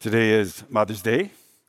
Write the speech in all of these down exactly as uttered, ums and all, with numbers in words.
Today is Mother's Day,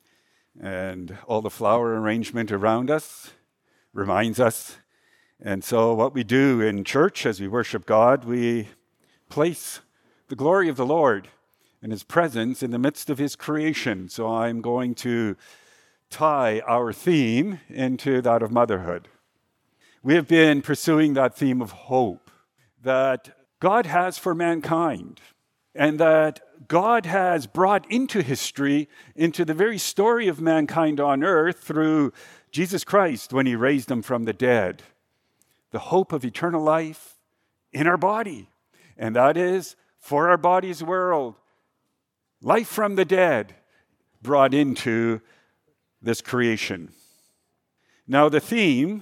and all the flower arrangement around us reminds us. And so what we do in church as we worship God, we place the glory of the Lord and His presence in the midst of His creation. So I'm going to tie our theme into that of motherhood. We have been pursuing that theme of hope that God has for mankind, and that God has brought into history, into the very story of mankind on earth through Jesus Christ when He raised Him from the dead. The hope of eternal life in our body. And that is for our body's world. Life from the dead brought into this creation. Now the theme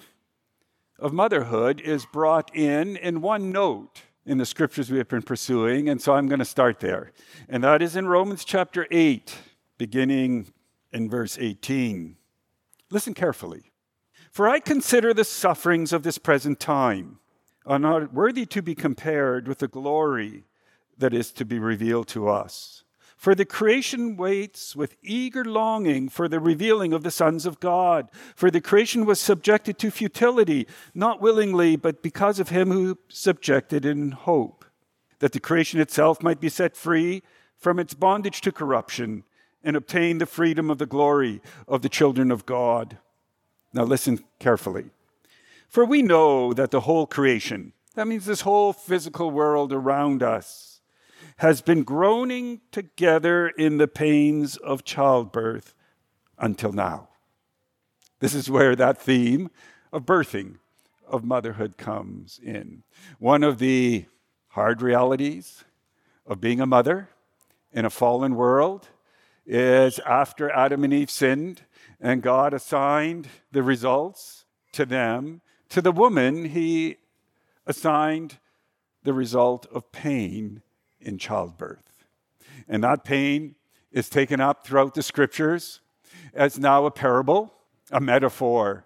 of motherhood is brought in in one note in the scriptures we have been pursuing, and so I'm going to start there. And that is in Romans chapter eight, beginning in verse eighteen. Listen carefully. For I consider the sufferings of this present time are not worthy to be compared with the glory that is to be revealed to us. For the creation waits with eager longing for the revealing of the sons of God. For the creation was subjected to futility, not willingly, but because of Him who subjected in hope, that the creation itself might be set free from its bondage to corruption and obtain the freedom of the glory of the children of God. Now listen carefully. For we know that the whole creation, that means this whole physical world around us, has been groaning together in the pains of childbirth until now. This is where that theme of birthing, of motherhood comes in. One of the hard realities of being a mother in a fallen world is after Adam and Eve sinned and God assigned the results to them, to the woman He assigned the result of pain in childbirth. And that pain is taken up throughout the scriptures as now a parable, a metaphor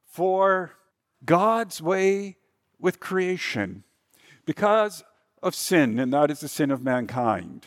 for God's way with creation. Because of sin, and that is the sin of mankind,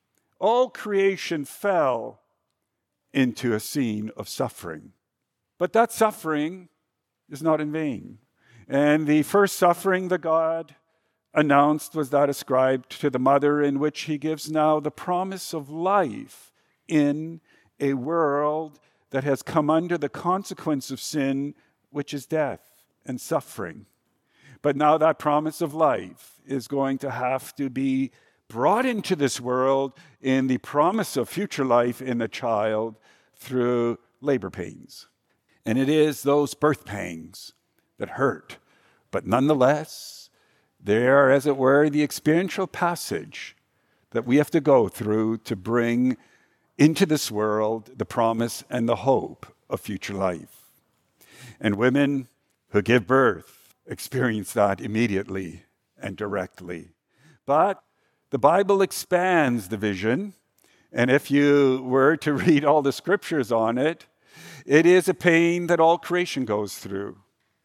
all creation fell into a scene of suffering. But that suffering is not in vain. And the first suffering that God announced was that ascribed to the mother, in which He gives now the promise of life in a world that has come under the consequence of sin, which is death and suffering. But now that promise of life is going to have to be brought into this world in the promise of future life in the child through labor pains. And it is those birth pangs that hurt, but nonetheless, they are, as it were, the experiential passage that we have to go through to bring into this world the promise and the hope of future life. And women who give birth experience that immediately and directly. But the Bible expands the vision, and if you were to read all the scriptures on it, it is a pain that all creation goes through.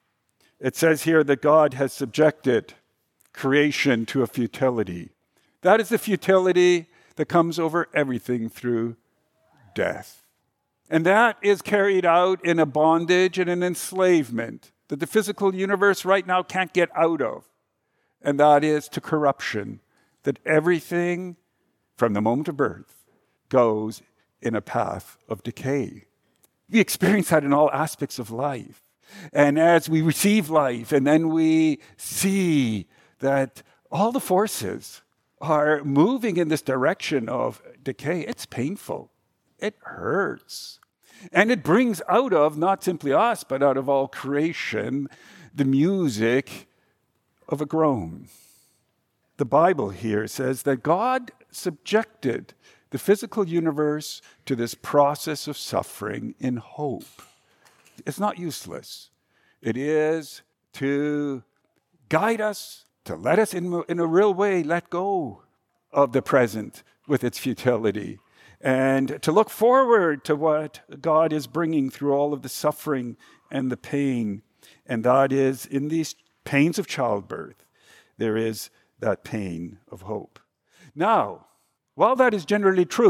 It says here that God has subjected creation to a futility. That is the futility that comes over everything through death. And that is carried out in a bondage and an enslavement that the physical universe right now can't get out of. And that is to corruption, that everything from the moment of birth goes in a path of decay. We experience that in all aspects of life. And as we receive life and then we see that all the forces are moving in this direction of decay, it's painful. It hurts. And it brings out of, not simply us, but out of all creation, the music of a groan. The Bible here says that God subjected the physical universe to this process of suffering in hope. It's not useless. It is to guide us, to let us in, in a real way let go of the present with its futility, and to look forward to what God is bringing through all of the suffering and the pain. And that is, in these pains of childbirth, there is that pain of hope. Now, while that is generally true,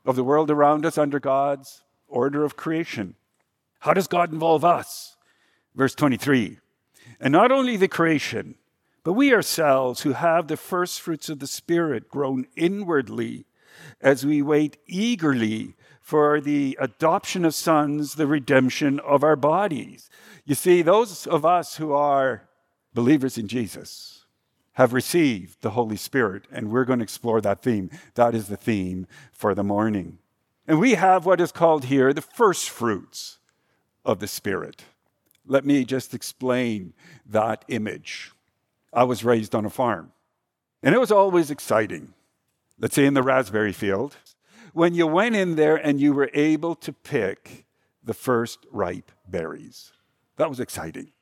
of the world around us under God's order of creation. How does God involve us? Verse twenty-three, and not only the creation, but we ourselves who have the first fruits of the Spirit grown inwardly as we wait eagerly for the adoption of sons, the redemption of our bodies. You see, those of us who are believers in Jesus have received the Holy Spirit, and we're going to explore that theme. That is the theme for the morning. And we have what is called here the first fruits of the Spirit. Let me just explain that image. I was raised on a farm, and it was always exciting. Let's say in the raspberry field, when you went in there and you were able to pick the first ripe berries. That was exciting.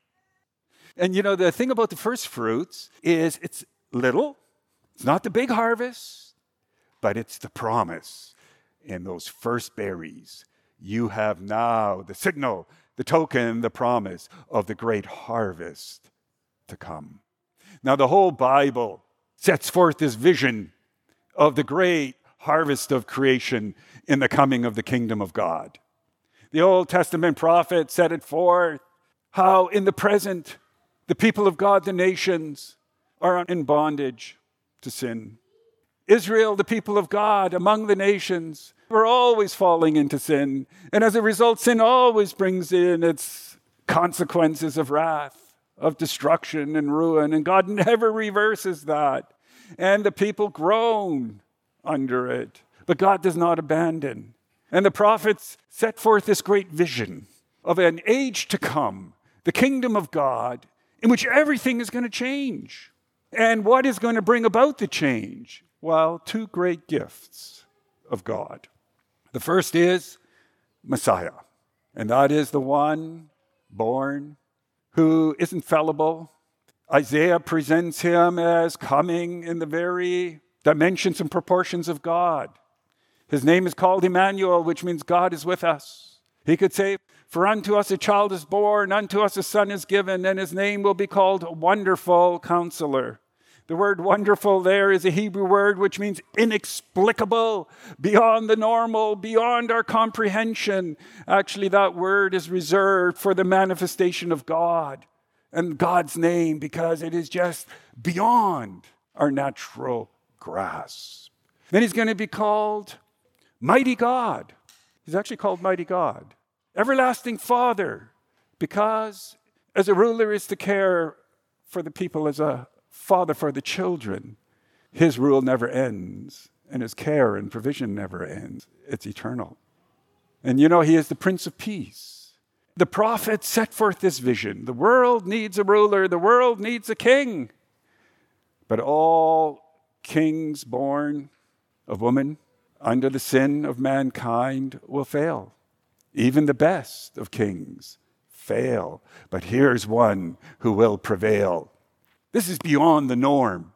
And you know, the thing about the first fruits is it's little. It's not the big harvest, but it's the promise. In those first berries, you have now the signal, the token, the promise of the great harvest to come. Now, the whole Bible sets forth this vision of the great harvest of creation in the coming of the kingdom of God. The Old Testament prophet set it forth how in the present, the people of God, the nations, are in bondage to sin. Israel, the people of God, among the nations, were always falling into sin. And as a result, sin always brings in its consequences of wrath, of destruction and ruin. And God never reverses that. And the people groan under it. But God does not abandon. And the prophets set forth this great vision of an age to come, the kingdom of God, in which everything is going to change. And what is going to bring about the change? Well, two great gifts of God. The first is Messiah, and that is the one born who isn't fallible. Isaiah presents him as coming in the very dimensions and proportions of God. His name is called Emmanuel, which means God is with us. He could say, for unto us a child is born, unto us a son is given, and his name will be called Wonderful Counselor. The word wonderful there is a Hebrew word which means inexplicable, beyond the normal, beyond our comprehension. Actually, that word is reserved for the manifestation of God and God's name because it is just beyond our natural grasp. Then he's going to be called Mighty God. He's actually called Mighty God. Everlasting Father, because as a ruler is to care for the people as a father for the children, his rule never ends, and his care and provision never ends. It's eternal. And you know, he is the Prince of Peace. The prophet set forth this vision. The world needs a ruler. The world needs a king. But all kings born of woman under the sin of mankind will fail. Even the best of kings fail. But here's one who will prevail. This is beyond the norm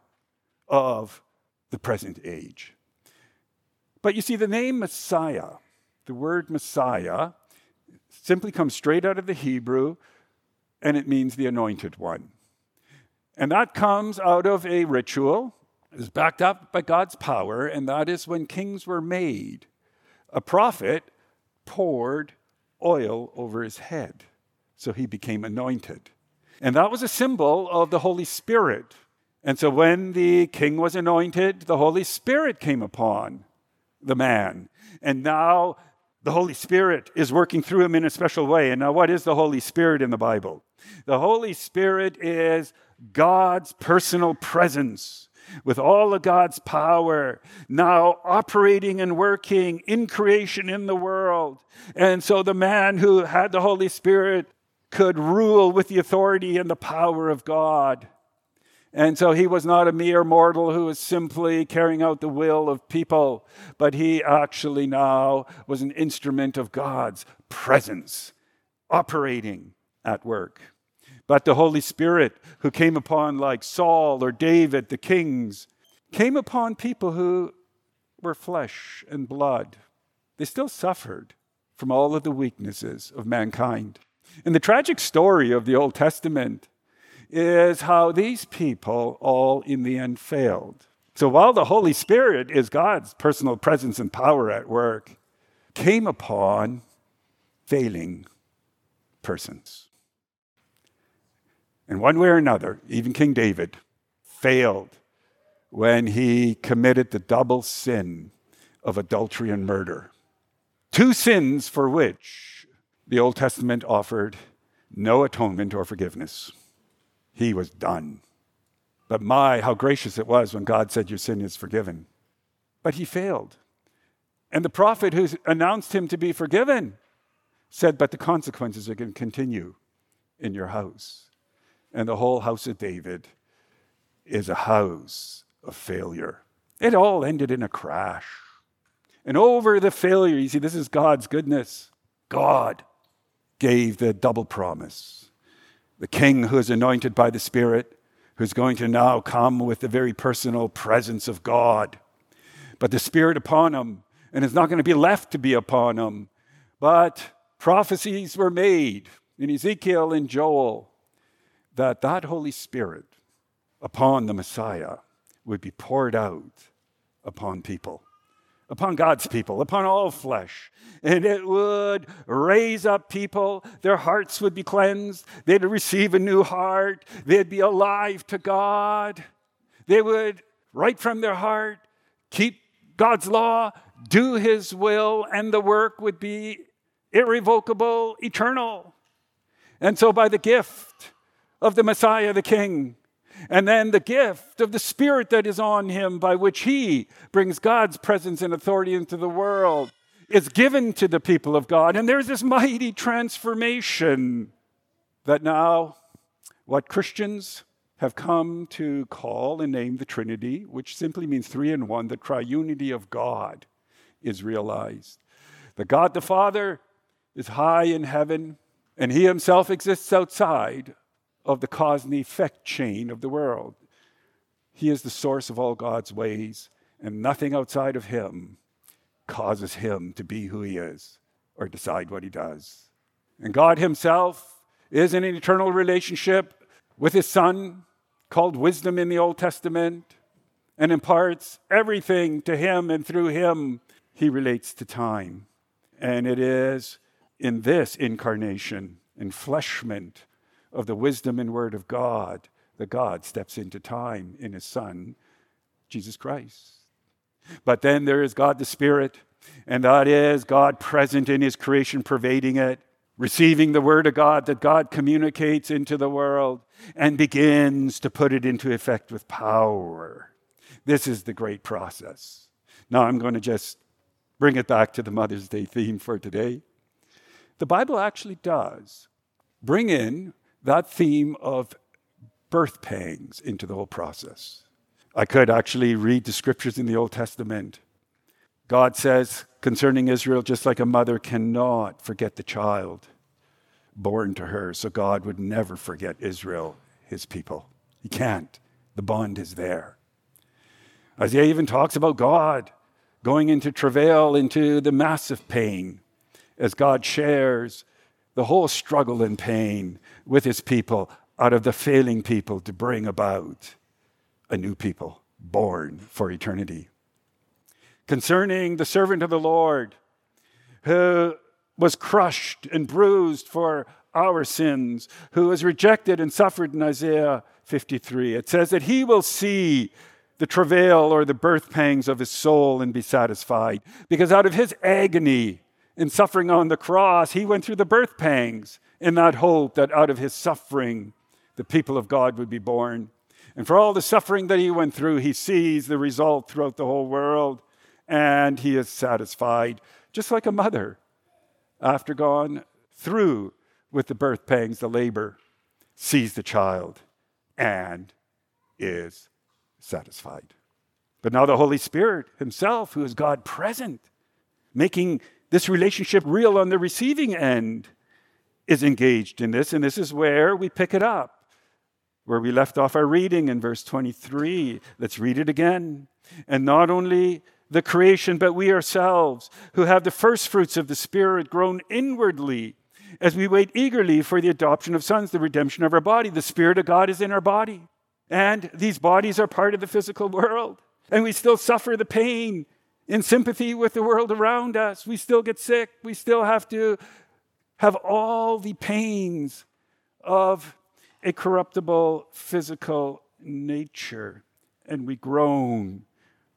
of the present age. But you see, the name Messiah, the word Messiah, simply comes straight out of the Hebrew, and it means the anointed one. And that comes out of a ritual. It is backed up by God's power, and that is when kings were made, a prophet poured oil over his head, so he became anointed. And that was a symbol of the Holy Spirit. And so when the king was anointed, the Holy Spirit came upon the man. And now the Holy Spirit is working through him in a special way. And now what is the Holy Spirit in the Bible? The Holy Spirit is God's personal presence with all of God's power now operating and working in creation in the world. And so the man who had the Holy Spirit could rule with the authority and the power of God. And so he was not a mere mortal who was simply carrying out the will of people, but he actually now was an instrument of God's presence operating at work. But the Holy Spirit, who came upon like Saul or David, the kings, came upon people who were flesh and blood. They still suffered from all of the weaknesses of mankind. And the tragic story of the Old Testament is how these people all in the end failed. So while the Holy Spirit is God's personal presence and power at work, came upon failing persons. In one way or another, even King David failed when he committed the double sin of adultery and murder. Two sins for which the Old Testament offered no atonement or forgiveness. He was done. But my, how gracious it was when God said, your sin is forgiven. But he failed. And the prophet who announced him to be forgiven said, but the consequences are going to continue in your house. And the whole house of David is a house of failure. It all ended in a crash. And over the failure, you see, this is God's goodness. God gave the double promise. The king who is anointed by the Spirit, who's going to now come with the very personal presence of God. But the Spirit upon him, and it's not going to be left to be upon him. But prophecies were made in Ezekiel and Joel that that Holy Spirit upon the Messiah would be poured out upon people, upon God's people, upon all flesh. And it would raise up people. Their hearts would be cleansed. They'd receive a new heart. They'd be alive to God. They would, right from their heart, keep God's law, do his will, and the work would be irrevocable, eternal. And so by the gift of the Messiah, the King, and then the gift of the Spirit that is on him, by which he brings God's presence and authority into the world, is given to the people of God. And there's this mighty transformation that now what Christians have come to call and name the Trinity, which simply means three in one, the triunity of God, is realized. The God the Father is high in heaven, and he himself exists outside of the cause and effect chain of the world. He is the source of all God's ways, and nothing outside of him causes him to be who he is or decide what he does. And God himself is in an eternal relationship with his Son, called wisdom in the Old Testament, and imparts everything to him, and through him he relates to time. And it is in this incarnation, enfleshment of the wisdom and word of God, that God steps into time in his Son, Jesus Christ. But then there is God the Spirit, and that is God present in his creation, pervading it, receiving the word of God that God communicates into the world and begins to put it into effect with power. This is the great process. Now I'm going to just bring it back to the Mother's Day theme for today. The Bible actually does bring in that theme of birth pangs into the whole process. I could actually read the scriptures in the Old Testament. God says concerning Israel, just like a mother cannot forget the child born to her, so God would never forget Israel, his people. He can't. The bond is there. Isaiah even talks about God going into travail, into the massive pain, as God shares the whole struggle and pain with his people, out of the failing people, to bring about a new people born for eternity. Concerning the servant of the Lord, who was crushed and bruised for our sins, who was rejected and suffered in Isaiah fifty-three, it says that he will see the travail or the birth pangs of his soul and be satisfied, because out of his agony in suffering on the cross, he went through the birth pangs in that hope that out of his suffering, the people of God would be born. And for all the suffering that he went through, he sees the result throughout the whole world, and he is satisfied, just like a mother, after gone through with the birth pangs, the labor, sees the child and is satisfied. But now the Holy Spirit himself, who is God present, making this relationship real on the receiving end, is engaged in this. And this is where we pick it up, where we left off our reading in verse twenty-three. Let's read it again. And not only the creation, but we ourselves, who have the first fruits of the Spirit, grown inwardly as we wait eagerly for the adoption of sons, the redemption of our body. The Spirit of God is in our body. And these bodies are part of the physical world. And we still suffer the pain in sympathy with the world around us. We still get sick. We still have to have all the pains of a corruptible physical nature. And we groan,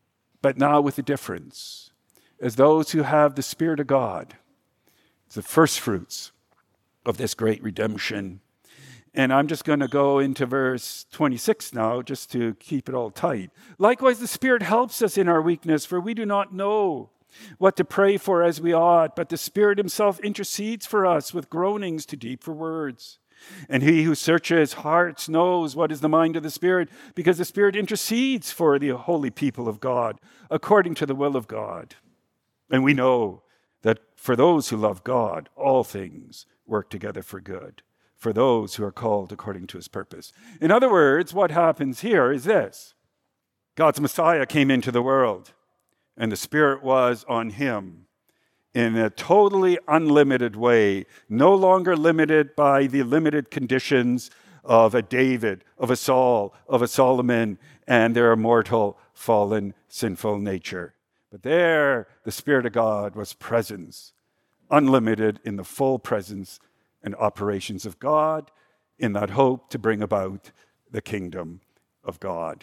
but now with a difference. As those who have the Spirit of God, it's the first fruits of this great redemption. And I'm just going to go into verse twenty-six now, just to keep it all tight. Likewise, the Spirit helps us in our weakness, for we do not know what to pray for as we ought, but the Spirit himself intercedes for us with groanings too deep for words. And he who searches hearts knows what is the mind of the Spirit, because the Spirit intercedes for the holy people of God, according to the will of God. And we know that for those who love God, all things work together for good, for those who are called according to his purpose. In other words, what happens here is this. God's Messiah came into the world, and the Spirit was on him in a totally unlimited way, no longer limited by the limited conditions of a David, of a Saul, of a Solomon, and their mortal, fallen, sinful nature. But there, the Spirit of God was presence, unlimited in the full presence and operations of God, in that hope to bring about the kingdom of God.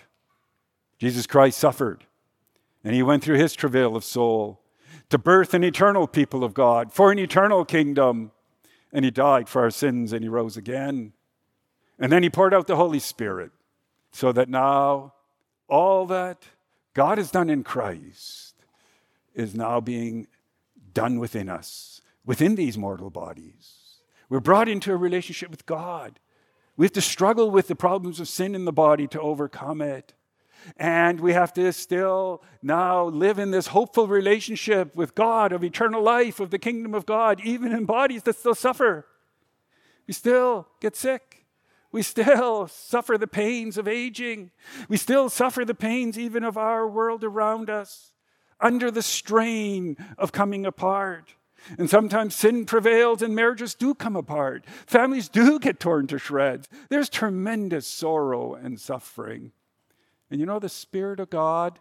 Jesus Christ suffered, and he went through his travail of soul to birth an eternal people of God, for an eternal kingdom. And he died for our sins, and he rose again. And then he poured out the Holy Spirit, so that now all that God has done in Christ is now being done within us, within these mortal bodies. We're brought into a relationship with God. We have to struggle with the problems of sin in the body to overcome it. And we have to still now live in this hopeful relationship with God of eternal life, of the kingdom of God, even in bodies that still suffer. We still get sick. We still suffer the pains of aging. We still suffer the pains even of our world around us, under the strain of coming apart. And sometimes sin prevails and marriages do come apart. Families do get torn to shreds. There's tremendous sorrow and suffering. And you know, the Spirit of God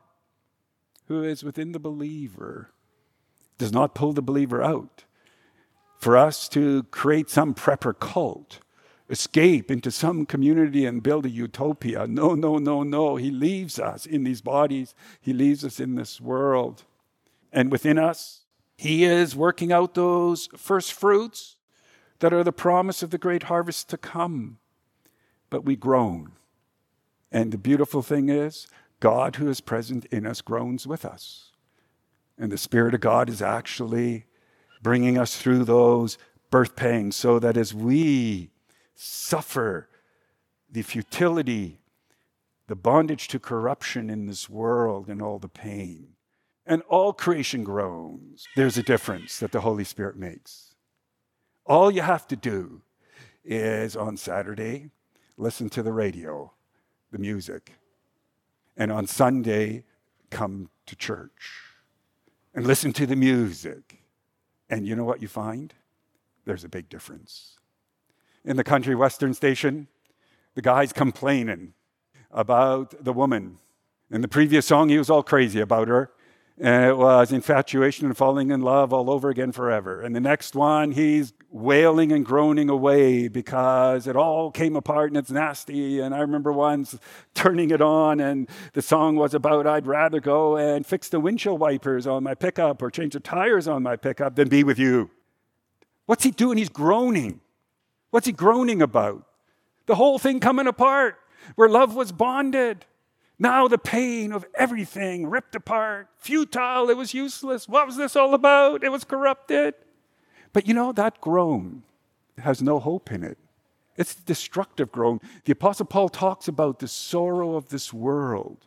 who is within the believer does not pull the believer out for us to create some prepper cult, escape into some community and build a utopia. No, no, no, no. He leaves us in these bodies. He leaves us in this world. And within us, he is working out those first fruits that are the promise of the great harvest to come. But we groan. And the beautiful thing is, God who is present in us groans with us. And the Spirit of God is actually bringing us through those birth pangs, so that as we suffer the futility, the bondage to corruption in this world and all the pain, and all creation groans, there's a difference that the Holy Spirit makes. All you have to do is on Saturday, listen to the radio, the music, and on Sunday, come to church and listen to the music. And you know what you find? There's a big difference. In the country western station, the guy's complaining about the woman. In the previous song, he was all crazy about her. And it was infatuation and falling in love all over again forever. And the next one, he's wailing and groaning away because it all came apart and it's nasty. And I remember once turning it on and the song was about I'd rather go and fix the windshield wipers on my pickup or change the tires on my pickup than be with you. What's he doing? He's groaning. What's he groaning about? The whole thing coming apart where love was bonded. Now the pain of everything ripped apart, futile, it was useless. What was this all about? It was corrupted. But you know, that groan has no hope in it. It's a destructive groan. The Apostle Paul talks about the sorrow of this world,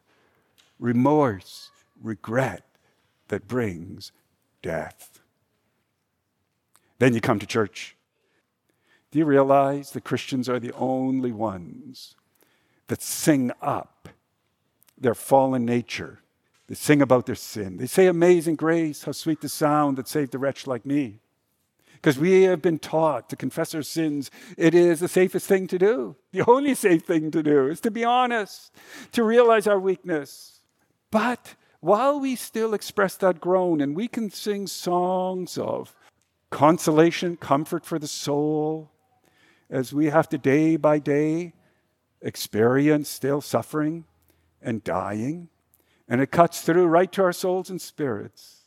remorse, regret that brings death. Then you come to church. Do you realize that Christians are the only ones that sing up their fallen nature? They sing about their sin. They say, "Amazing grace, how sweet the sound that saved a wretch like me." Because we have been taught to confess our sins. It is the safest thing to do. The only safe thing to do is to be honest, to realize our weakness. But while we still express that groan, and we can sing songs of consolation, comfort for the soul, as we have to day by day experience still suffering and dying, and it cuts through right to our souls and spirits.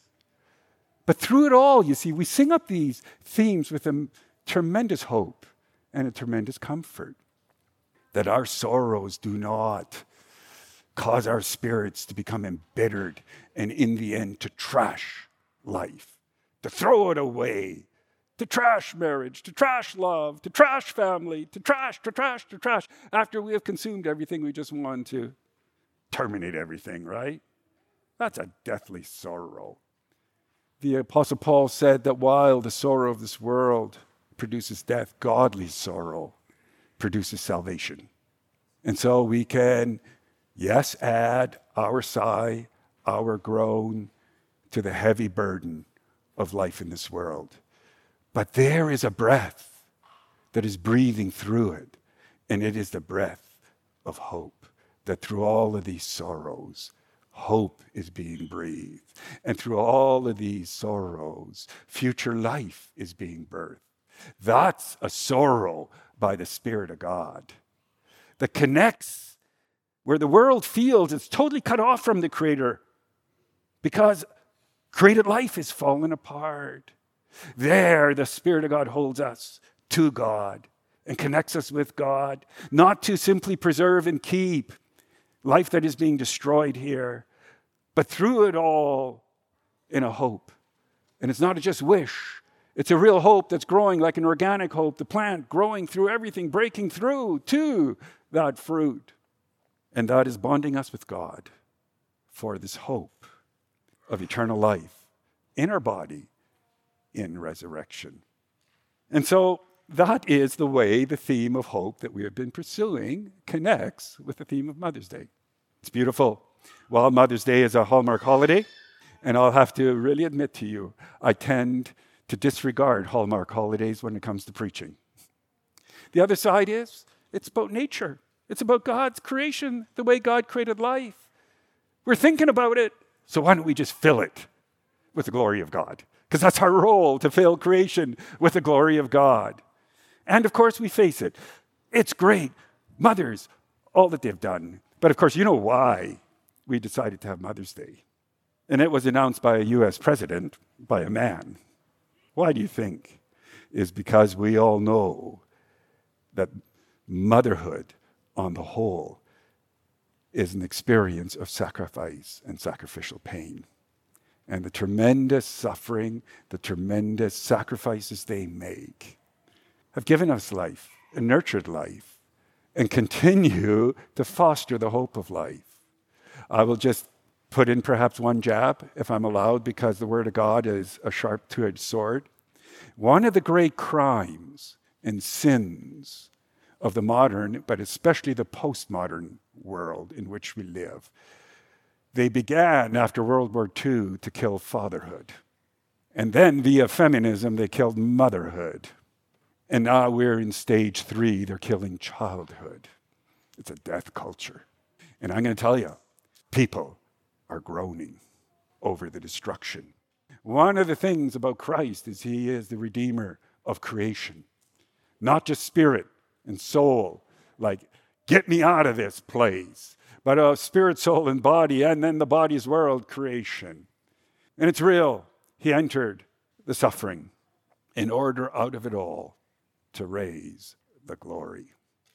But through it all, you see, we sing up these themes with a tremendous hope and a tremendous comfort that our sorrows do not cause our spirits to become embittered and in the end to trash life, to throw it away, to trash marriage, to trash love, to trash family, to trash, to trash, to trash, after we have consumed everything. We just want to terminate everything, right? That's a deathly sorrow. The Apostle Paul said that while the sorrow of this world produces death, godly sorrow produces salvation. And so we can, yes, add our sigh, our groan to the heavy burden of life in this world. But there is a breath that is breathing through it, and it is the breath of hope, that through all of these sorrows, hope is being breathed. And through all of these sorrows, future life is being birthed. That's a sorrow by the Spirit of God that connects where the world feels it's totally cut off from the Creator because created life is fallen apart. There, the Spirit of God holds us to God and connects us with God, not to simply preserve and keep life that is being destroyed here, but through it all in a hope. And it's not a just wish. It's a real hope that's growing like an organic hope, the plant growing through everything, breaking through to that fruit. And that is bonding us with God for this hope of eternal life in our body in resurrection. And so that is the way the theme of hope that we have been pursuing connects with the theme of Mother's Day. It's beautiful. While Mother's Day is a Hallmark holiday, and I'll have to really admit to you, I tend to disregard Hallmark holidays when it comes to preaching. The other side is, it's about nature. It's about God's creation, the way God created life. We're thinking about it, so why don't we just fill it with the glory of God? Because that's our role, to fill creation with the glory of God. And of course, we face it. It's great. Mothers, all that they've done. But of course, you know why we decided to have Mother's Day. And it was announced by a U S president, by a man. Why do you think? Is because we all know that motherhood on the whole is an experience of sacrifice and sacrificial pain. And the tremendous suffering, the tremendous sacrifices they make have given us life and nurtured life and continue to foster the hope of life. I will just put in perhaps one jab, if I'm allowed, because the Word of God is a sharp two-edged sword. One of the great crimes and sins of the modern, but especially the postmodern world in which we live, they began after World War Two to kill fatherhood. And then via feminism, they killed motherhood. And now we're in stage three, they're killing childhood. It's a death culture. And I'm going to tell you, people are groaning over the destruction. One of the things about Christ is he is the Redeemer of creation, not just spirit and soul, like, get me out of this place, but of spirit, soul, and body, and then the body's world, creation. And it's real. He entered the suffering in order out of it all to raise the glory.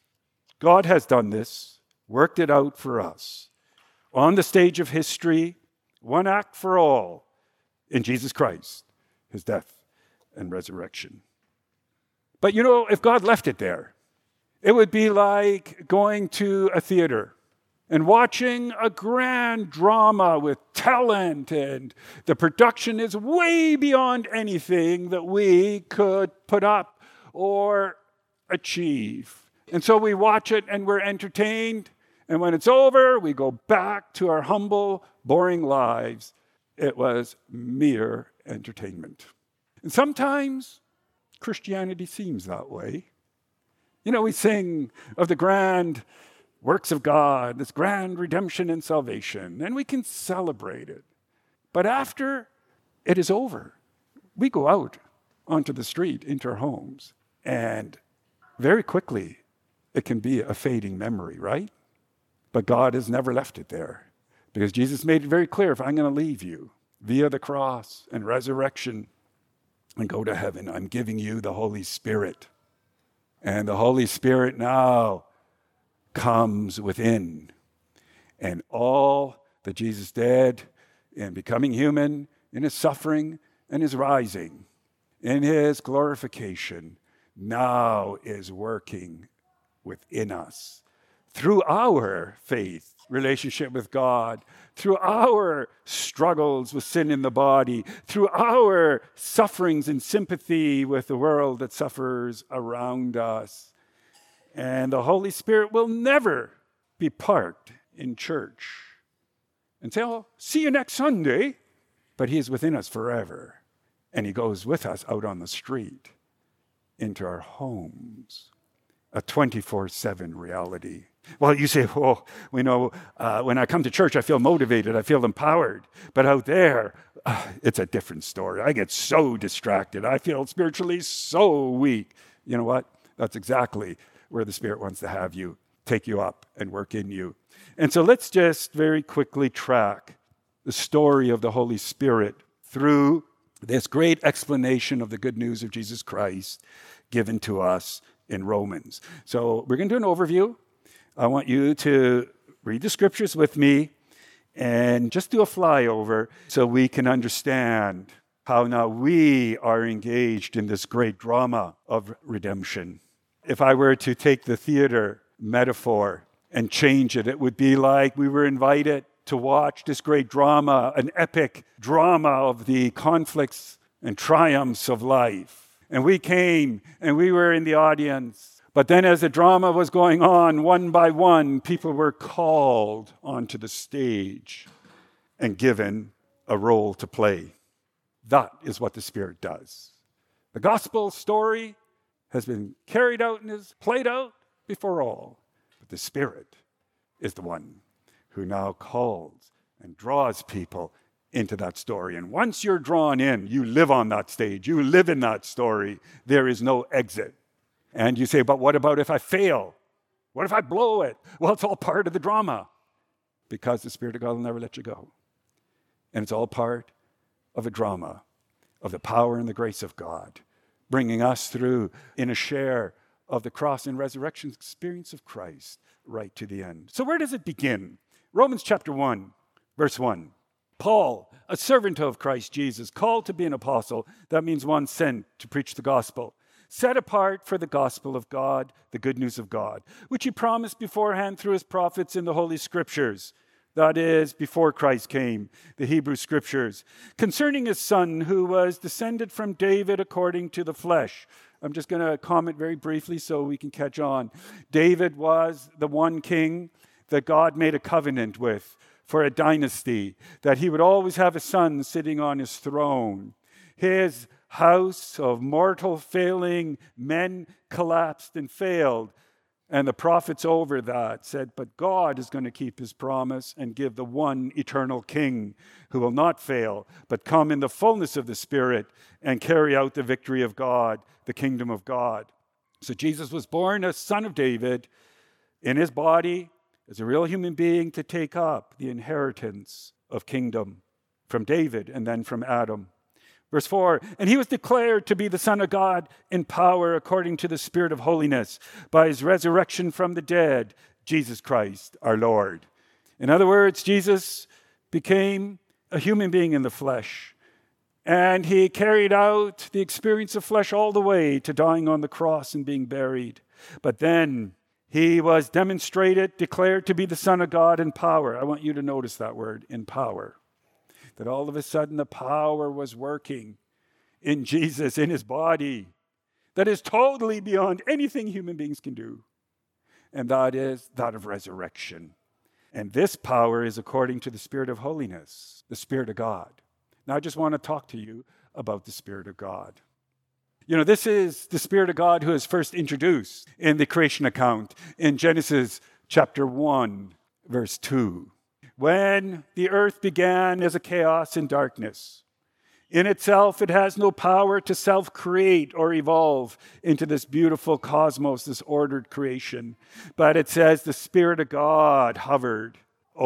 God has done this, worked it out for us on the stage of history, one act for all, in Jesus Christ, his death and resurrection. But you know, if God left it there, it would be like going to a theater and watching a grand drama with talent, and the production is way beyond anything that we could put up or achieve. And so we watch it and we're entertained, and when it's over, we go back to our humble, boring lives. It was mere entertainment. And sometimes Christianity seems that way. You know, we sing of the grand works of God, this grand redemption and salvation, and we can celebrate it. But after it is over, we go out onto the street, into our homes, and very quickly it can be a fading memory, right? But God has never left it there, because Jesus made it very clear, if I'm going to leave you via the cross and resurrection and go to heaven, I'm giving you the Holy Spirit. And the Holy Spirit now comes within. And all that Jesus did in becoming human, in his suffering and his rising, in his glorification, now is working within us. Through our faith, relationship with God, through our struggles with sin in the body, through our sufferings and sympathy with the world that suffers around us. And the Holy Spirit will never be parked in church and say, oh, see you next Sunday. But he is within us forever. And he goes with us out on the street, into our homes, a twenty-four seven reality. Well, you say, well, we know uh, when I come to church, I feel motivated, I feel empowered. But out there, uh, it's a different story. I get so distracted. I feel spiritually so weak. You know what? That's exactly where the Spirit wants to have you, take you up and work in you. And so let's just very quickly track the story of the Holy Spirit through this great explanation of the good news of Jesus Christ given to us in Romans. So we're going to do an overview. I want you to read the scriptures with me and just do a flyover so we can understand how now we are engaged in this great drama of redemption. If I were to take the theater metaphor and change it, it would be like we were invited to watch this great drama, an epic drama of the conflicts and triumphs of life. And we came and we were in the audience. But then as the drama was going on, one by one, people were called onto the stage and given a role to play. That is what the Spirit does. The gospel story has been carried out and is played out before all. But the Spirit is the one who now calls and draws people into that story. And once you're drawn in, you live on that stage. You live in that story. There is no exit. And you say, but what about if I fail? What if I blow it? Well, it's all part of the drama, because the Spirit of God will never let you go. And it's all part of a drama of the power and the grace of God, bringing us through in a share of the cross and resurrection experience of Christ right to the end. So where does it begin? Romans chapter one, verse one. Paul, a servant of Christ Jesus, called to be an apostle, that means one sent to preach the gospel, set apart for the gospel of God, the good news of God, which he promised beforehand through his prophets in the Holy Scriptures. That is, before Christ came, the Hebrew Scriptures, concerning his son who was descended from David according to the flesh. I'm just going to comment very briefly so we can catch on. David was the one king that God made a covenant with for a dynasty, that he would always have a son sitting on his throne. His house of mortal failing men collapsed and failed. And the prophets over that said, but God is going to keep his promise and give the one eternal king who will not fail, but come in the fullness of the Spirit and carry out the victory of God, the kingdom of God. So Jesus was born a son of David in his body as a real human being to take up the inheritance of kingdom from David and then from Adam. Verse four, and he was declared to be the Son of God in power according to the Spirit of holiness by his resurrection from the dead, Jesus Christ our Lord. In other words, Jesus became a human being in the flesh, and he carried out the experience of flesh all the way to dying on the cross and being buried. But then he was demonstrated, declared to be the Son of God in power. I want you to notice that word, in power. That all of a sudden the power was working in Jesus, in his body, that is totally beyond anything human beings can do. And that is that of resurrection. And this power is according to the Spirit of holiness, the Spirit of God. Now I just want to talk to you about the Spirit of God. You know, this is the Spirit of God who is first introduced in the creation account in Genesis chapter one, verse two. When the earth began as a chaos and darkness, in itself it has no power to self-create or evolve into this beautiful cosmos, this ordered creation. But it says the Spirit of God hovered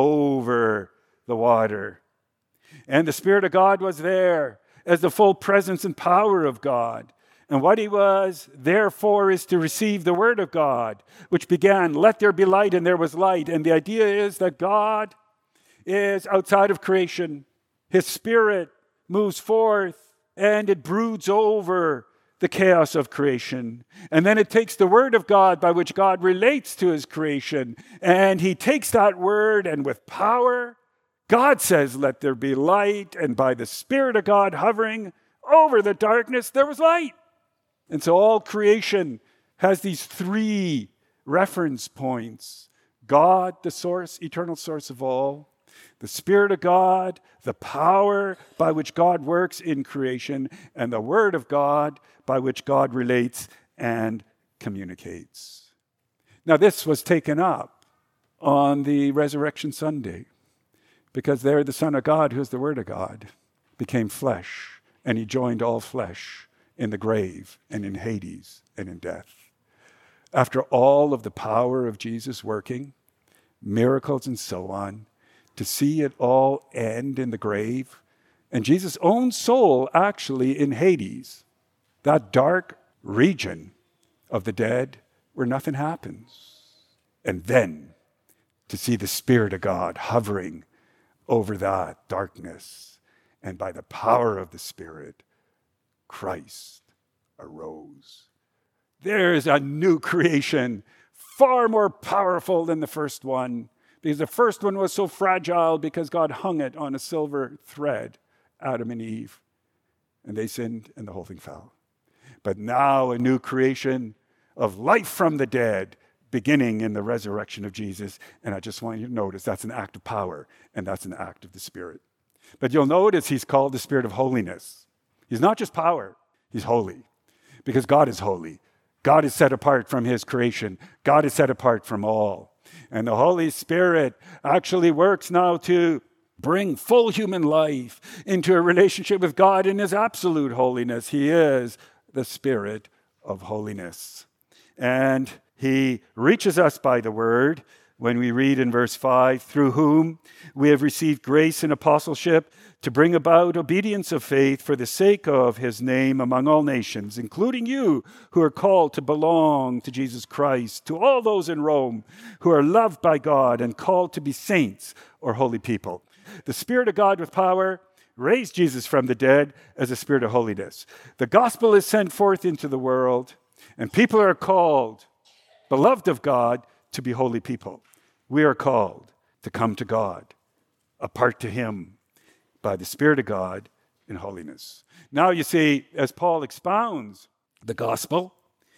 over the water. And the Spirit of God was there as the full presence and power of God. And what he was, therefore, is to receive the word of God, which began, let there be light, and there was light. And the idea is that God is outside of creation. His Spirit moves forth, and it broods over the chaos of creation. And then it takes the word of God by which God relates to his creation. And he takes that word, and with power, God says, let there be light. And by the Spirit of God hovering over the darkness, there was light. And so all creation has these three reference points. God, the source, eternal source of all. The Spirit of God, the power by which God works in creation. And the Word of God by which God relates and communicates. Now this was taken up on the Resurrection Sunday, because there the Son of God, who is the Word of God, became flesh, and he joined all flesh in the grave and in Hades and in death. After all of the power of Jesus working, miracles and so on, to see it all end in the grave, and Jesus' own soul actually in Hades, that dark region of the dead where nothing happens. And then to see the Spirit of God hovering over that darkness, and by the power of the Spirit, Christ arose. There's a new creation, far more powerful than the first one, because the first one was so fragile because God hung it on a silver thread, Adam and Eve, and they sinned and the whole thing fell. But now a new creation of life from the dead, beginning in the resurrection of Jesus. And I just want you to notice that's an act of power, and that's an act of the Spirit. But you'll notice he's called the Spirit of holiness. He's not just power, he's holy, because God is holy. God is set apart from his creation. God is set apart from all. And the Holy Spirit actually works now to bring full human life into a relationship with God in his absolute holiness. He is the Spirit of holiness. And he reaches us by the word when we read in verse five, through whom we have received grace and apostleship to bring about obedience of faith for the sake of his name among all nations, including you who are called to belong to Jesus Christ, to all those in Rome who are loved by God and called to be saints or holy people. The Spirit of God with power raised Jesus from the dead as a spirit of holiness. The gospel is sent forth into the world, and people are called, beloved of God, to be holy people. We are called to come to God, apart to him, by the Spirit of God in holiness. Now you see, as Paul expounds the gospel,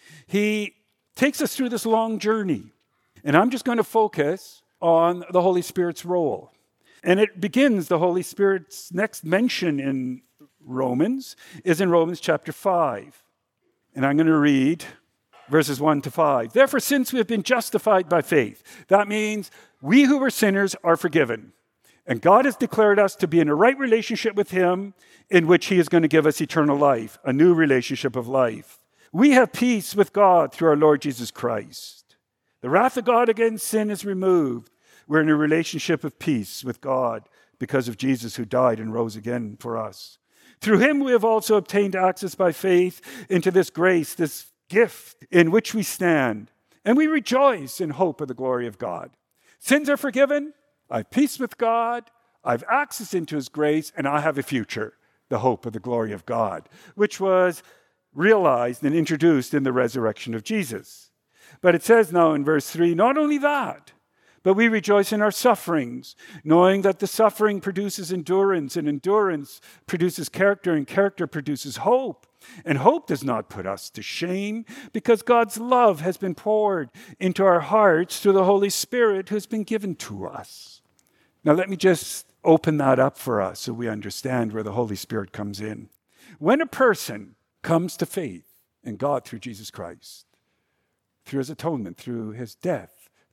he takes us through this long journey. And I'm just going to focus on the Holy Spirit's role. And it begins, the Holy Spirit's next mention in Romans is in Romans chapter five. And I'm going to read verses one to five. Therefore, since we have been justified by faith, that means we who were sinners are forgiven. And God has declared us to be in a right relationship with him, in which he is going to give us eternal life, a new relationship of life. We have peace with God through our Lord Jesus Christ. The wrath of God against sin is removed. We're in a relationship of peace with God because of Jesus, who died and rose again for us. Through him we have also obtained access by faith into this grace, this gift in which we stand, and we rejoice in hope of the glory of God. Sins are forgiven. I have peace with God, I have access into his grace, and I have a future, the hope of the glory of God, which was realized and introduced in the resurrection of Jesus. But it says now in verse three, not only that, but we rejoice in our sufferings, knowing that the suffering produces endurance, and endurance produces character, and character produces hope. And hope does not put us to shame, because God's love has been poured into our hearts through the Holy Spirit who has been given to us. Now let me just open that up for us so we understand where the Holy Spirit comes in. When a person comes to faith in God through Jesus Christ, through his atonement, through his death,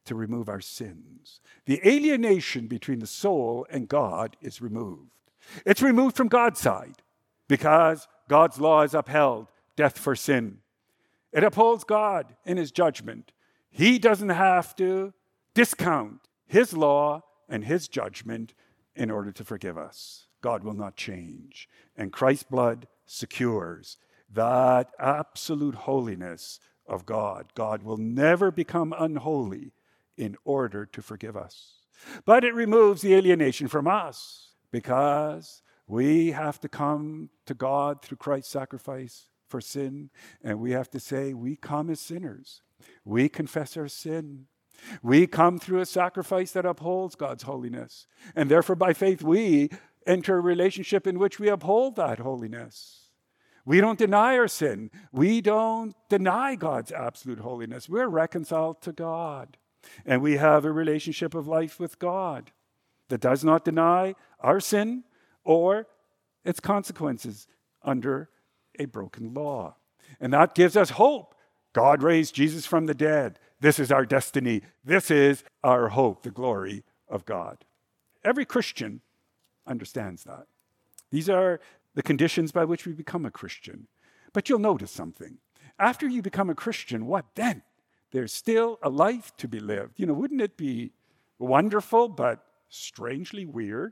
to remove our sins. The alienation between the soul and God is removed. It's removed from God's side because God's law is upheld, death for sin. It upholds God in his judgment. He doesn't have to discount his law and his judgment in order to forgive us. God will not change. And Christ's blood secures that absolute holiness of God. God will never become unholy in order to forgive us. But it removes the alienation from us because we have to come to God through Christ's sacrifice for sin, and we have to say we come as sinners. We confess our sin. We come through a sacrifice that upholds God's holiness, and therefore by faith we enter a relationship in which we uphold that holiness. We don't deny our sin. We don't deny God's absolute holiness. We're reconciled to God, and we have a relationship of life with God that does not deny our sin or its consequences under a broken law. And that gives us hope. God raised Jesus from the dead. This is our destiny. This is our hope, the glory of God. Every Christian understands that. These are the conditions by which we become a Christian. But you'll notice something. After you become a Christian, what then? There's still a life to be lived. You know, wouldn't it be wonderful but strangely weird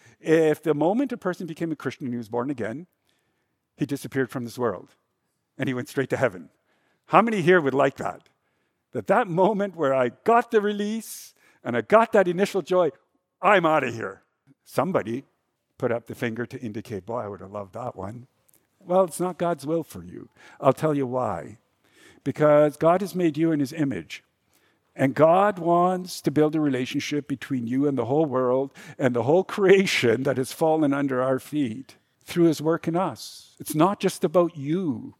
if the moment a person became a Christian and he was born again, he disappeared from this world and he went straight to heaven? How many here would like that? That that moment where I got the release and I got that initial joy, I'm out of here. Somebody put up the finger to indicate, boy, I would have loved that one. Well, it's not God's will for you. I'll tell you why. Because God has made you in his image. And God wants to build a relationship between you and the whole world and the whole creation that has fallen under our feet through his work in us. It's not just about you.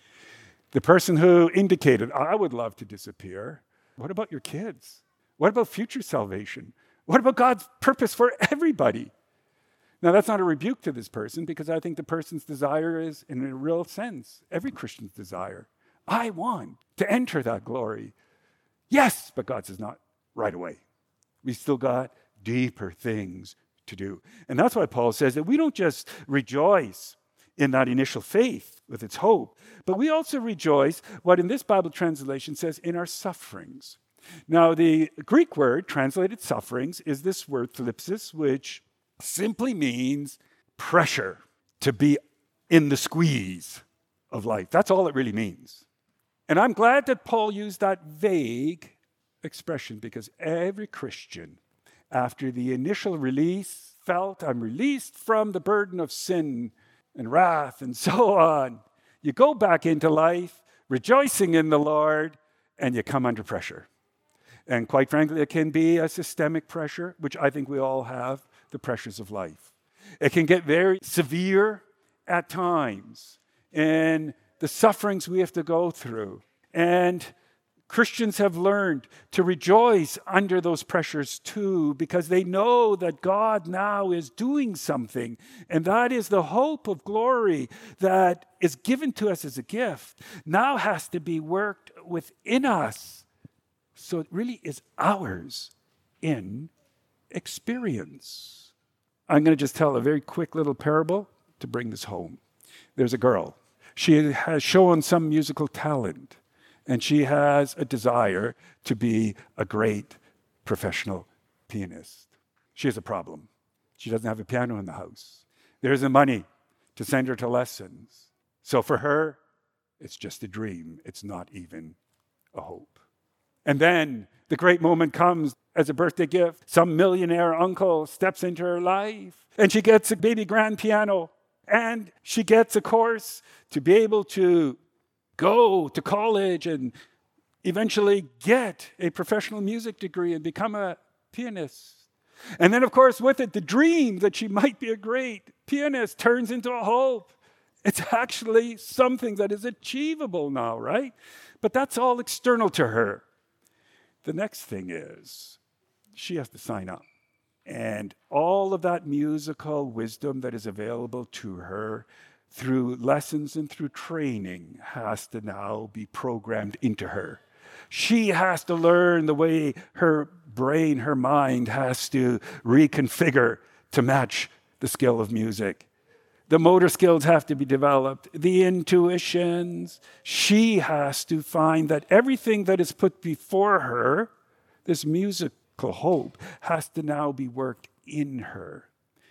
The person who indicated, I would love to disappear. What about your kids? What about future salvation? What about God's purpose for everybody? Now, that's not a rebuke to this person because I think the person's desire is, in a real sense, every Christian's desire. I want to enter that glory. Yes, but God says not right away. We still got deeper things to do. And that's why Paul says that we don't just rejoice in that initial faith with its hope, but we also rejoice, what in this Bible translation says, in our sufferings. Now, the Greek word translated sufferings is this word thlipsis, which simply means pressure, to be in the squeeze of life. That's all it really means. And I'm glad that Paul used that vague expression because every Christian, after the initial release, felt I'm released from the burden of sin and wrath and so on. You go back into life rejoicing in the Lord and you come under pressure. And quite frankly, it can be a systemic pressure, which I think we all have, the pressures of life. It can get very severe at times in the sufferings we have to go through. And Christians have learned to rejoice under those pressures too, because they know that God now is doing something. And that is the hope of glory that is given to us as a gift, now has to be worked within us. So it really is ours in experience. I'm going to just tell a very quick little parable to bring this home. There's a girl. She has shown some musical talent, and she has a desire to be a great professional pianist. She has a problem. She doesn't have a piano in the house. There isn't money to send her to lessons. So for her, it's just a dream. It's not even a hope. And then the great moment comes as a birthday gift. Some millionaire uncle steps into her life, and she gets a baby grand piano, and she gets a course to be able to go to college and eventually get a professional music degree and become a pianist. And then, of course, with it, the dream that she might be a great pianist turns into a hope. It's actually something that is achievable now, right? But that's all external to her. The next thing is she has to sign up. And all of that musical wisdom that is available to her through lessons and through training has to now be programmed into her. She has to learn the way her brain, her mind has to reconfigure to match the skill of music. The motor skills have to be developed, the intuitions. She has to find that everything that is put before her, this musical hope, has to now be worked in her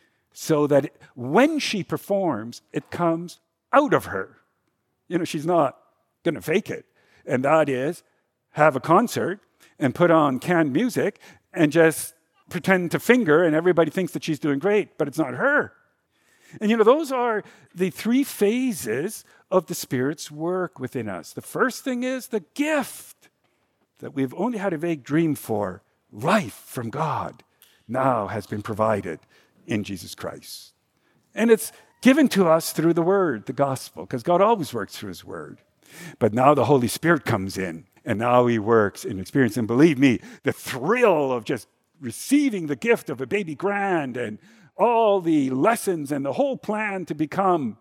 so that it, when she performs, it comes out of her. You know, she's not going to fake it. And that is have a concert and put on canned music and just pretend to finger and everybody thinks that she's doing great, but it's not her. And you know, those are the three phases of the Spirit's work within us. The first thing is the gift that we've only had a vague dream for, life from God, now has been provided in Jesus Christ. And it's given to us through the Word, the gospel, because God always works through His Word. But now the Holy Spirit comes in, and now He works in experience. And believe me, the thrill of just receiving the gift of a baby grand and all the lessons and the whole plan to become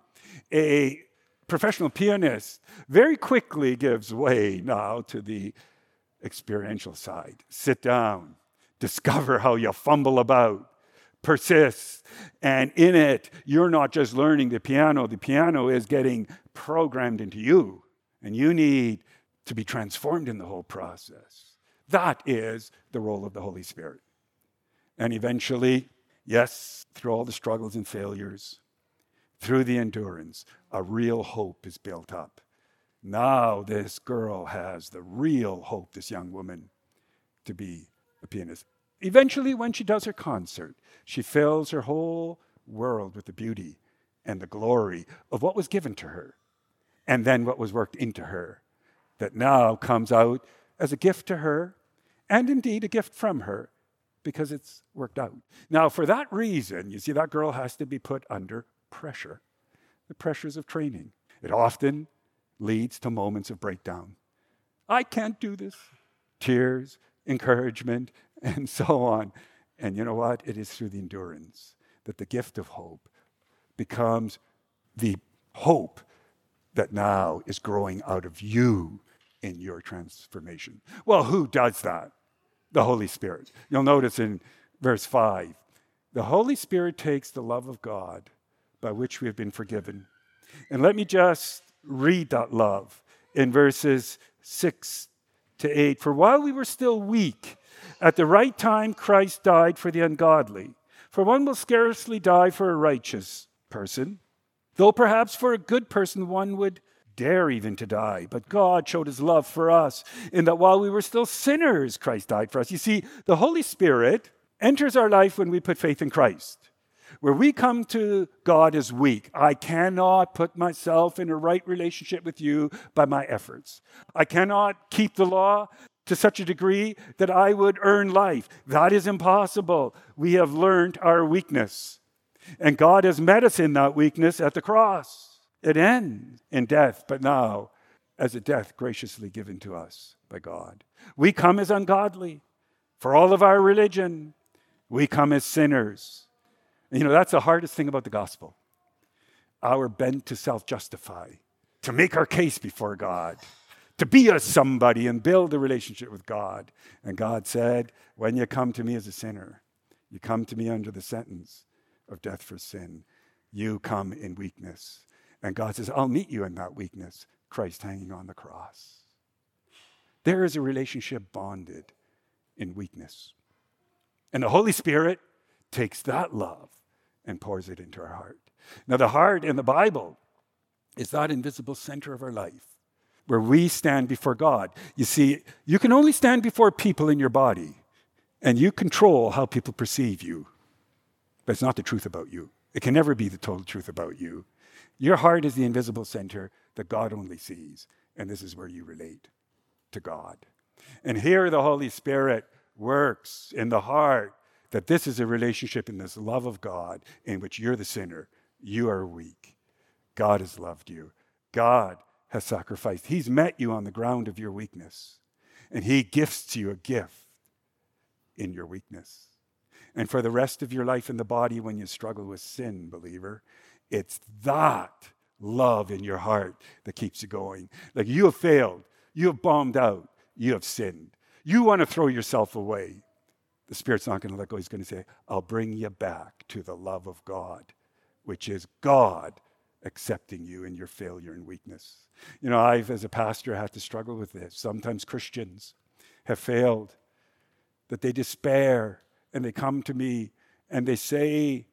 a professional pianist very quickly gives way now to the experiential side. Sit down, discover how you fumble about, persist, and in it, you're not just learning the piano. The piano is getting programmed into you, and you need to be transformed in the whole process. That is the role of the Holy Spirit. And eventually, yes, through all the struggles and failures, through the endurance, a real hope is built up. Now this girl has the real hope, this young woman, to be a pianist. Eventually, when she does her concert, she fills her whole world with the beauty and the glory of what was given to her, and then what was worked into her, that now comes out as a gift to her, and indeed a gift from her, because it's worked out. Now, for that reason, you see, that girl has to be put under pressure, the pressures of training. It often leads to moments of breakdown. I can't do this. Tears, encouragement, and so on. And you know what? It is through the endurance that the gift of hope becomes the hope that now is growing out of you in your transformation. Well, who does that? The Holy Spirit. You'll notice in verse five, the Holy Spirit takes the love of God by which we have been forgiven. And let me just read that love in verses six to eight. For while we were still weak, at the right time Christ died for the ungodly. For one will scarcely die for a righteous person, though perhaps for a good person one would dare even to die. But God showed His love for us in that while we were still sinners, Christ died for us. You see, the Holy Spirit enters our life when we put faith in Christ. Where we come to God as weak. I cannot put myself in a right relationship with you by my efforts. I cannot keep the law to such a degree that I would earn life. That is impossible. We have learned our weakness. And God has met us in that weakness at the cross. It ends in death, but now as a death graciously given to us by God. We come as ungodly. For all of our religion, we come as sinners. And you know, that's the hardest thing about the gospel. Our bent to self-justify, to make our case before God, to be a somebody and build a relationship with God. And God said, when you come to me as a sinner, you come to me under the sentence of death for sin. You come in weakness. And God says, I'll meet you in that weakness, Christ hanging on the cross. There is a relationship bonded in weakness. And the Holy Spirit takes that love and pours it into our heart. Now, the heart in the Bible is that invisible center of our life where we stand before God. You see, you can only stand before people in your body, and you control how people perceive you. But it's not the truth about you. It can never be the total truth about you. Your heart is the invisible center that God only sees, and this is where you relate to God. And here the Holy Spirit works in the heart that this is a relationship in this love of God in which you're the sinner, you are weak. God has loved you. God has sacrificed. He's met you on the ground of your weakness, and He gifts you a gift in your weakness. And for the rest of your life in the body, when you struggle with sin, believer, it's that love in your heart that keeps you going. Like you have failed, you have bombed out, you have sinned. You want to throw yourself away. The Spirit's not going to let go. He's going to say, I'll bring you back to the love of God, which is God accepting you in your failure and weakness. You know, I've, as a pastor, had to struggle with this. Sometimes Christians have failed, that they despair, and they come to me and they say,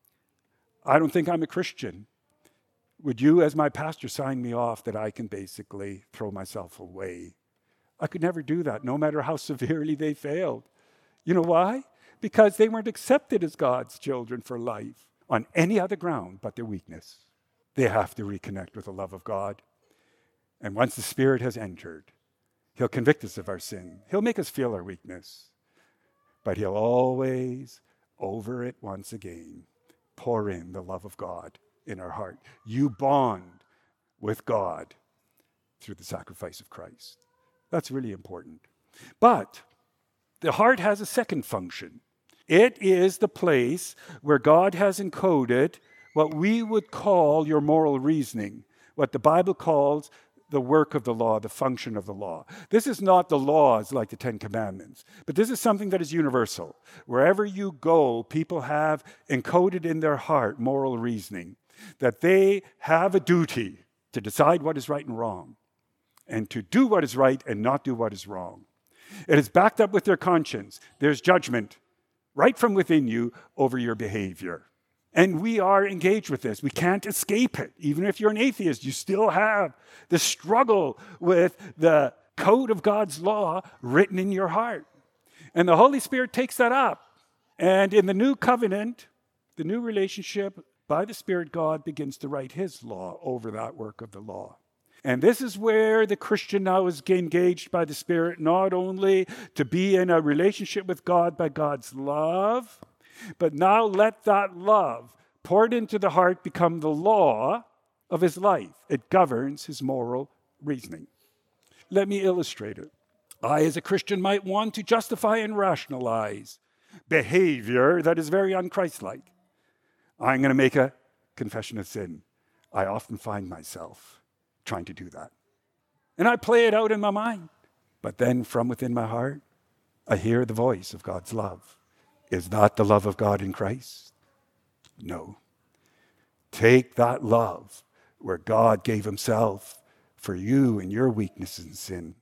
I don't think I'm a Christian. Would you, as my pastor, sign me off that I can basically throw myself away? I could never do that, no matter how severely they failed. You know why? Because they weren't accepted as God's children for life on any other ground but their weakness. They have to reconnect with the love of God. And once the Spirit has entered, He'll convict us of our sin. He'll make us feel our weakness. But He'll always, over it once again, pour in the love of God in our heart. You bond with God through the sacrifice of Christ. That's really important. But the heart has a second function. It is the place where God has encoded what we would call your moral reasoning, what the Bible calls the work of the law, the function of the law. This is not the laws like the Ten Commandments, but this is something that is universal. Wherever you go, people have encoded in their heart moral reasoning, that they have a duty to decide what is right and wrong, and to do what is right and not do what is wrong. It is backed up with their conscience. There's judgment right from within you over your behavior. And we are engaged with this. We can't escape it. Even if you're an atheist, you still have the struggle with the code of God's law written in your heart. And the Holy Spirit takes that up. And in the new covenant, the new relationship, by the Spirit, God begins to write His law over that work of the law. And this is where the Christian now is engaged by the Spirit, not only to be in a relationship with God by God's love, but now let that love poured into the heart become the law of his life. It governs his moral reasoning. Let me illustrate it. I, as a Christian, might want to justify and rationalize behavior that is very unchristlike. I'm going to make a confession of sin. I often find myself trying to do that. And I play it out in my mind. But then from within my heart, I hear the voice of God's love. Is that the love of God in Christ? No. Take that love where God gave Himself for you and your weakness and sin.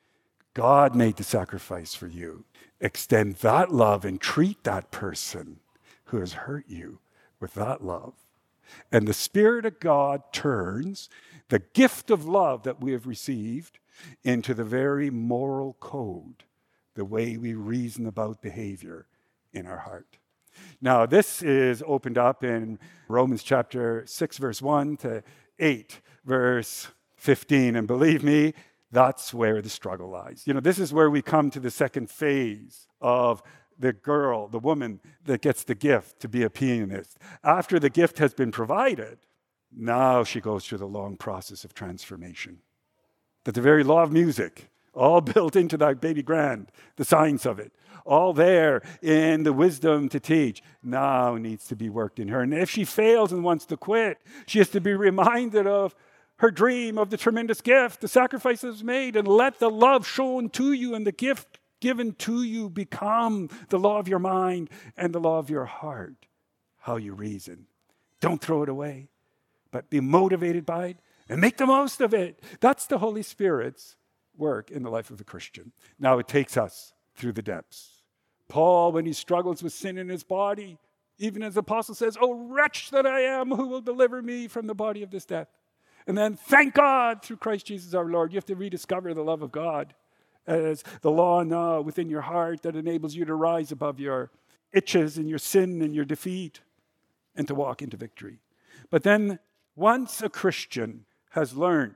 God made the sacrifice for you. Extend that love and treat that person who has hurt you with that love. And the Spirit of God turns the gift of love that we have received into the very moral code, the way we reason about behavior in our heart. Now, this is opened up in Romans chapter six, verse one to eight, verse fifteen. And believe me, that's where the struggle lies. You know, this is where we come to the second phase of the girl, the woman that gets the gift to be a pianist. After the gift has been provided, now she goes through the long process of transformation. That the very law of music, all built into that baby grand, the science of it, all there in the wisdom to teach, now needs to be worked in her. And if she fails and wants to quit, she has to be reminded of her dream, of the tremendous gift, the sacrifice that was made, and let the love shown to you and the gift given to you become the law of your mind and the law of your heart, how you reason. Don't throw it away, but be motivated by it and make the most of it. That's the Holy Spirit's work in the life of the Christian. Now it takes us through the depths. Paul, when he struggles with sin in his body, even as the apostle says, "Oh, wretch that I am, who will deliver me from the body of this death?" And then, thank God, through Christ Jesus our Lord, you have to rediscover the love of God as the law now within your heart that enables you to rise above your itches and your sin and your defeat and to walk into victory. But then, once a Christian has learned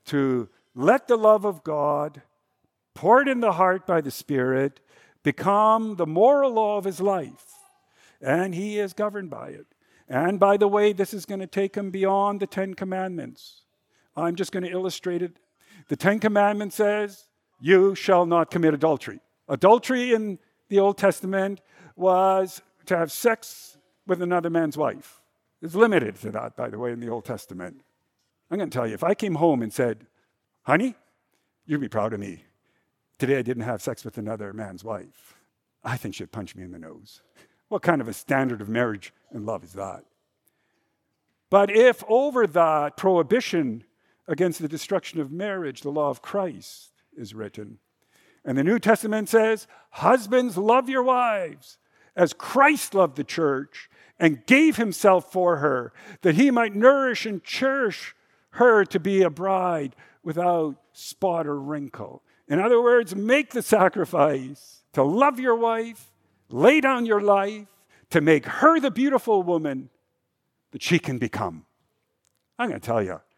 to let the love of God, poured in the heart by the Spirit, become the moral law of his life, and he is governed by it. And by the way, this is going to take him beyond the Ten Commandments. I'm just going to illustrate it. The Ten Commandments says, you shall not commit adultery. Adultery in the Old Testament was to have sex with another man's wife. It's limited to that, by the way, in the Old Testament. I'm going to tell you, if I came home and said, honey, you'd be proud of me. today I didn't have sex with another man's wife, I think she'd punch me in the nose. What kind of a standard of marriage and love is that? But if over that prohibition against the destruction of marriage, the law of Christ is written, and the New Testament says, husbands, love your wives as Christ loved the church and gave himself for her, that he might nourish and cherish her to be a bride without spot or wrinkle. In other words, make the sacrifice to love your wife, lay down your life, to make her the beautiful woman that she can become. I'm going to tell you,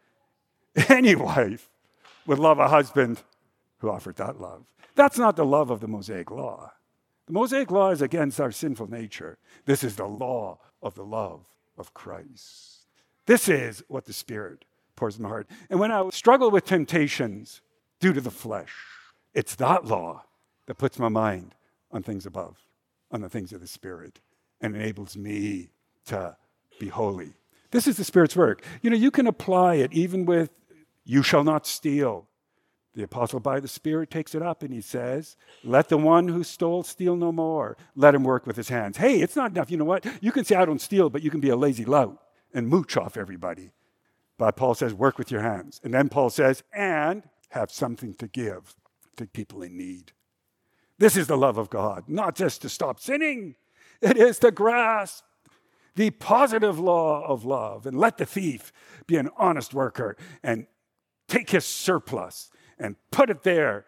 any wife would love a husband who offered that love. That's not the love of the Mosaic Law. The Mosaic Law is against our sinful nature. This is the law of the love of Christ. This is what the Spirit pours in my heart. And when I struggle with temptations due to the flesh, it's that law that puts my mind on things above, on the things of the Spirit, and enables me to be holy. This is the Spirit's work. You know, you can apply it even with, you shall not steal. The apostle by the Spirit takes it up and he says, let the one who stole steal no more. Let him work with his hands. Hey, it's not enough. You know what? You can say, I don't steal, but you can be a lazy lout and mooch off everybody. But Paul says, work with your hands. And then Paul says, and have something to give to people in need. This is the love of God, not just to stop sinning. It is to grasp the positive law of love and let the thief be an honest worker and take his surplus and put it there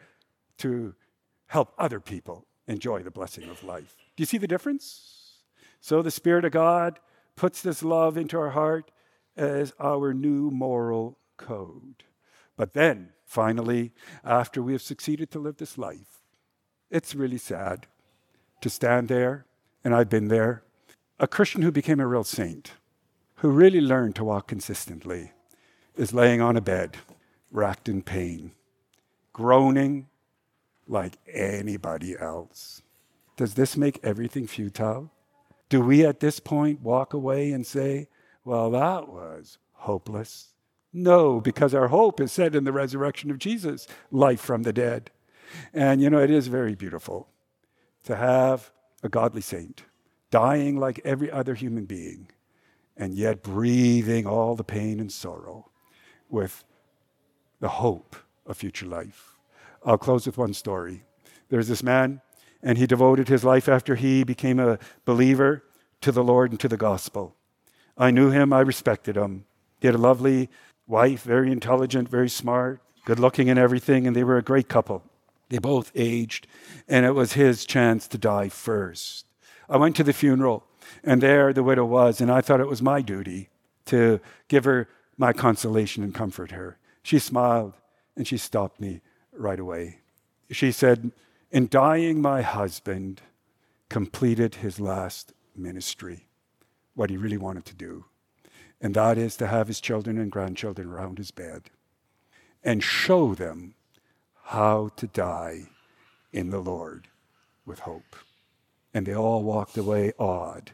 to help other people enjoy the blessing of life. Do you see the difference? So the Spirit of God puts this love into our heart as our new moral code. But then, finally, after we have succeeded to live this life, it's really sad to stand there, and I've been there, a Christian who became a real saint, who really learned to walk consistently, is laying on a bed, racked in pain, groaning like anybody else. Does this make everything futile? Do we at this point walk away and say, well, that was hopeless? No, because our hope is set in the resurrection of Jesus, life from the dead. And, you know, it is very beautiful to have a godly saint dying like every other human being and yet breathing all the pain and sorrow with the hope of future life. I'll close with one story. There's this man, and he devoted his life after he became a believer to the Lord and to the gospel. I knew him, I respected him. He had a lovely wife, very intelligent, very smart, good looking and everything, and they were a great couple. They both aged, and it was his chance to die first. I went to the funeral, and there the widow was, and I thought it was my duty to give her my consolation and comfort her. She smiled, and she stopped me right away. She said, in dying, my husband completed his last ministry, what he really wanted to do, and that is to have his children and grandchildren around his bed and show them how to die in the Lord with hope. And they all walked away awed,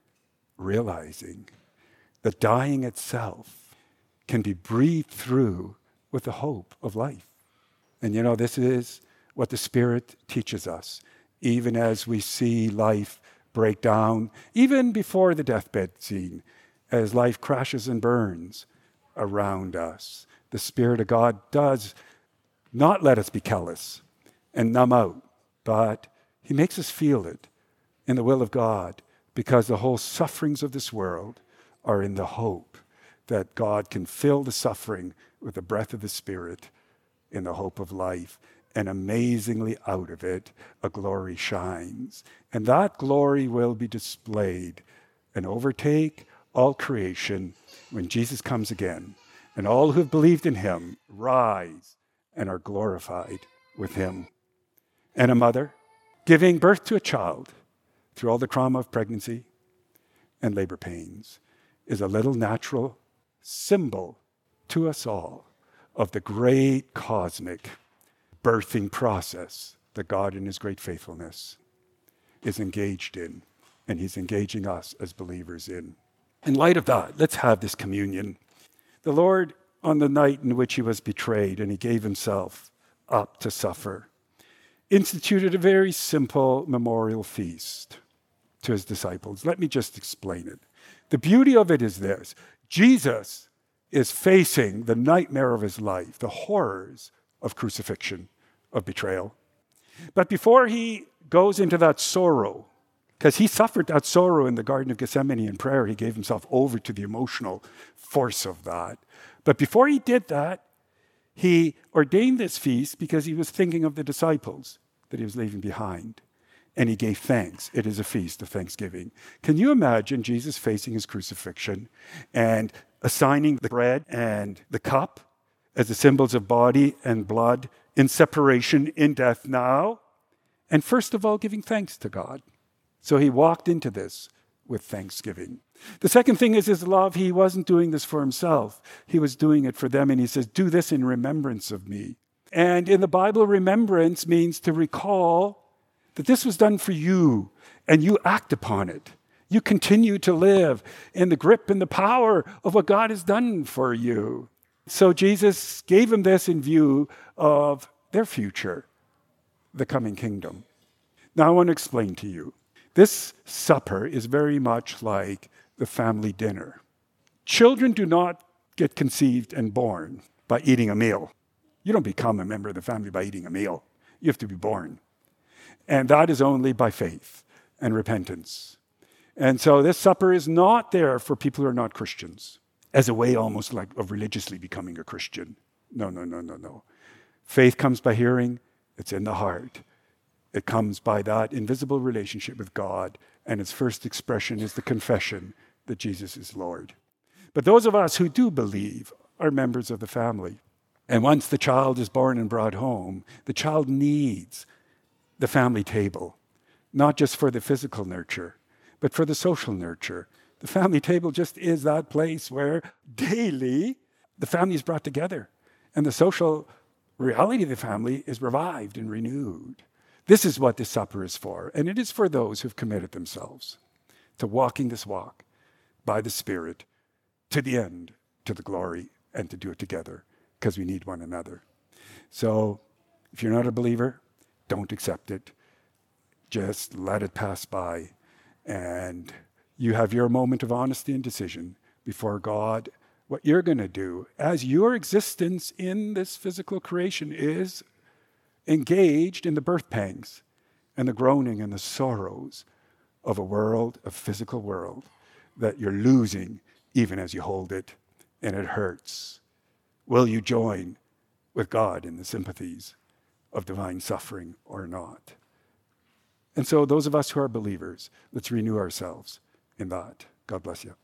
realizing that dying itself can be breathed through with the hope of life. And you know, this is what the Spirit teaches us, even as we see life break down, even before the deathbed scene, as life crashes and burns around us. The Spirit of God does not let us be callous and numb out, but he makes us feel it in the will of God, because the whole sufferings of this world are in the hope that God can fill the suffering with the breath of the Spirit in the hope of life. And amazingly out of it, a glory shines. And that glory will be displayed and overtake all creation when Jesus comes again. And all who have believed in him rise and are glorified with him. And a mother giving birth to a child through all the trauma of pregnancy and labor pains is a little natural symbol to us all of the great cosmic birthing process that God in his great faithfulness is engaged in, and he's engaging us as believers in. In light of that, let's have this communion. The Lord, on the night in which he was betrayed and he gave himself up to suffer, instituted a very simple memorial feast to his disciples. Let me just explain it. The beauty of it is this. Jesus is facing the nightmare of his life, the horrors of crucifixion, of betrayal. But before he goes into that sorrow, because he suffered that sorrow in the Garden of Gethsemane in prayer, he gave himself over to the emotional force of that. But before he did that, he ordained this feast because he was thinking of the disciples that he was leaving behind. And he gave thanks. It is a feast of thanksgiving. Can you imagine Jesus facing his crucifixion and assigning the bread and the cup as the symbols of body and blood in separation, in death now, and first of all giving thanks to God? So he walked into this with thanksgiving. The second thing is his love. He wasn't doing this for himself. He was doing it for them. And he says, do this in remembrance of me. And in the Bible, remembrance means to recall that this was done for you, and you act upon it. You continue to live in the grip and the power of what God has done for you. So Jesus gave them this in view of their future, the coming kingdom. Now I want to explain to you. This supper is very much like the family dinner. Children do not get conceived and born by eating a meal. You don't become a member of the family by eating a meal. You have to be born. And that is only by faith and repentance. And so this supper is not there for people who are not Christians, as a way almost like of religiously becoming a Christian. No, no, no, no, no. Faith comes by hearing. It's in the heart. It comes by that invisible relationship with God, and its first expression is the confession that Jesus is Lord. But those of us who do believe are members of the family. And once the child is born and brought home, the child needs the family table, not just for the physical nurture, but for the social nurture. The family table just is that place where daily the family is brought together, and the social reality of the family is revived and renewed. This is what this supper is for, and it is for those who've committed themselves to walking this walk by the Spirit to the end, to the glory, and to do it together, because we need one another. So if you're not a believer, don't accept it. Just let it pass by, and you have your moment of honesty and decision before God. What you're going to do as your existence in this physical creation is engaged in the birth pangs and the groaning and the sorrows of a world, a physical world, that you're losing even as you hold it, and it hurts. Will you join with God in the sympathies of divine suffering or not? And so those of us who are believers, let's renew ourselves in that. God bless you.